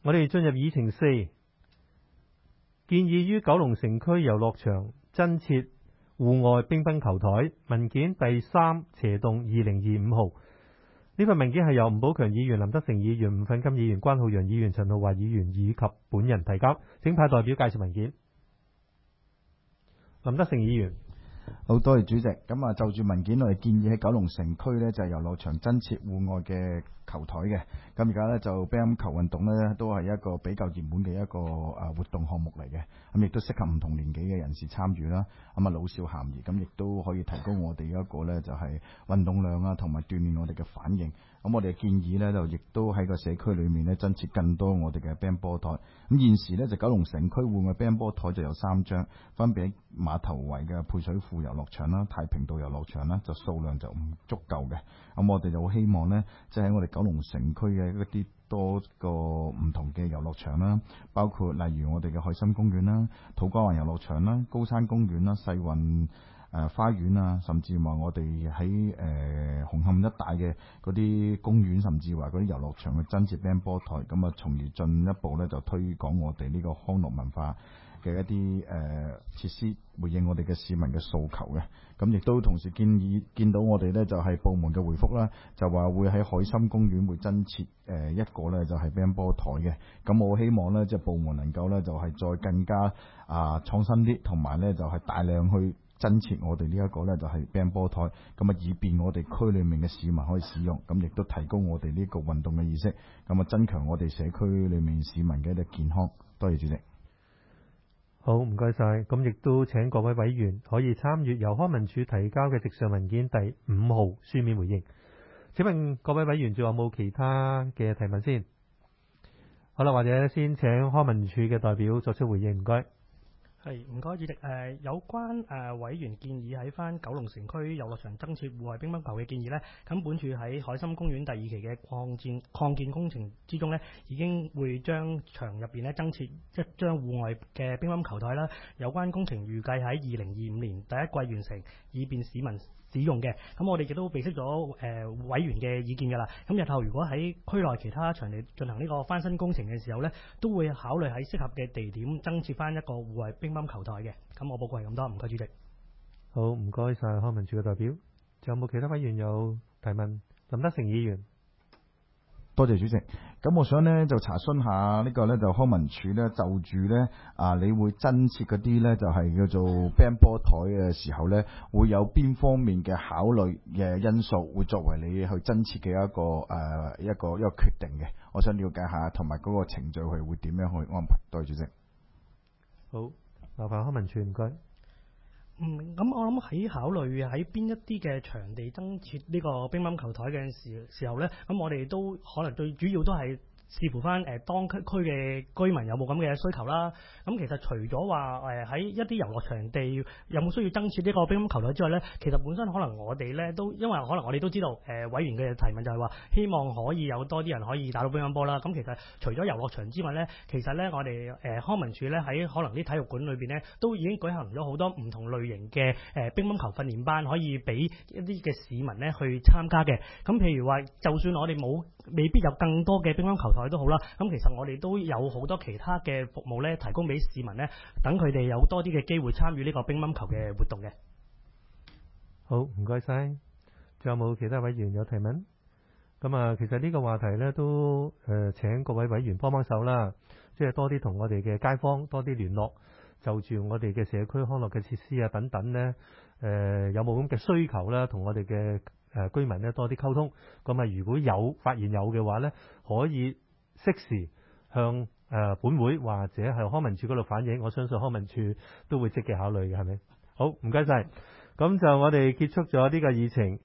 我哋進入議程4，建議於九龍城區遊樂場增設戶外乒乓球台，文件第3/2025號。呢份文件係由吳寶強議員、林德成議員、吳奮金議員、關浩洋議員、陳浩華議員以及本人提交，請派代表介紹文件。林德成議員。 好多謝主席。咁啊，就住文件，我哋建議喺九龍城區呢，就係遊樂場增設戶外嘅球台嘅。咁而家呢，就乒乓球運動呢，都係一個比較熱門嘅一個活動項目嚟嘅。咁亦都適合唔同年紀嘅人士參與啦。咁啊，老少咸宜，咁亦都可以提高我哋一個呢，就係運動量啊，同埋鍛煉我哋嘅反應。咁我哋建議呢，就亦都喺個社區裏面呢，增設更多我哋嘅乒乓波台。咁現時呢，就九龍城區戶外乒乓波台就有3張，分別喺馬頭圍嘅配水庫遊樂場啦、太平道遊樂場啦，就數量就唔足夠嘅。咁我哋就好希望呢，即係喺我哋九龍城區嘅一啲多個唔同嘅遊樂場啦，包括例如我哋嘅海心公園啦、土瓜灣遊樂場啦、高山公園啦、世運花園啊，甚至話我哋喺紅磡一帶嘅嗰啲公園，甚至話嗰啲遊樂場嘅增設乒乓波台，咁啊，從而進一步咧就推廣我哋呢個康樂文化嘅一啲設施，回應我哋嘅市民嘅訴求嘅。咁亦都同時見到我哋咧就係部門嘅回覆啦，就話會喺海心公園會增設一個咧就係乒乓波台嘅。咁我希望咧即係部門能夠咧就係再更加創新啲，同埋咧就係大量去增設我哋呢一個咧就係乒乓波台，咁啊以便我哋區裏面嘅市民可以使用，咁亦都提高我哋呢個運動嘅意識，咁啊增強我哋社區裏面市民嘅一個健康。多謝主席。 好，唔該晒。咁亦都請各位委員可以參與由康文署提交嘅直上文件第5號書面回應。請問各位委員仲有冇其他嘅提問先？好啦，或者先請康文署嘅代表作出回應，唔該。 係，唔該主席。有關委員建議喺翻九龍城區遊樂場增設戶外乒乓球嘅建議呢，咁本署喺海心公園第2期嘅擴建工程之中呢，已經會將場入邊呢增設一張戶外嘅乒乓球台啦。有關工程預計喺2025年第一季完成，以便市民使用嘅。咁我哋亦都備悉咗委員嘅意見㗎啦。咁日後如果喺區內其他場地進行呢個翻新工程嘅時候呢，都會考慮喺適合嘅地點增設翻一個戶外乒乓球台嘅。咁我報告係咁多，唔該主席。 好，唔該晒康文署嘅代表。仲有冇其他委員有提問？林德成議員。 多謝主席。咁我想呢就查詢下呢個呢就康文署呢就住呢你會增設嗰啲呢就係叫做乒乓波台嘅時候呢，會有邊方面嘅考慮嘅因素會作為你去增設嘅一個決定嘅？我想了解下，同埋嗰個程序係會點樣去安排？多謝主席。 好，麻煩康文署，唔該。 咁我諗喺考慮喺邊一啲嘅場地增設呢個乒乓球台嘅時候呢，咁我哋都可能最主要都係視乎翻當區嘅居民有冇咁嘅需求啦。咁其實除咗話喺一啲遊樂場地有冇需要增設呢個乒乓球台之外呢，其實本身可能我哋呢都因為可能我哋都知道委員嘅提問就係話希望可以有多啲人可以打到乒乓波啦。咁其實除咗遊樂場之外呢，其實呢我哋康文署呢喺可能啲體育館裏邊呢都已經舉行咗好多唔同類型嘅乒乓球訓練班，可以俾一啲嘅市民呢去參加嘅。咁譬如話，就算我哋未必有更多嘅乒乓球台都好啦，咁其實我哋都有好多其他嘅服務呢提供俾市民呢，等佢哋有多啲嘅機會參與呢個乒乓球嘅活動嘅。 好，唔該晒。仲有冇其他委員有提問？咁啊，其實呢個話題呢都請各位委員幫幫手啦，即係多啲同我哋嘅街坊多啲聯絡，就住我哋嘅社區康樂嘅設施啊等等呢，有冇咁嘅需求啦，同我哋嘅居民呢多啲溝通。咁啊，如果發現有嘅話呢，可以適時向本會或者係康文署嗰度反映，我相信康文署都會積極考慮嘅，係咪？好，唔該晒。咁就我哋結束咗呢個議程。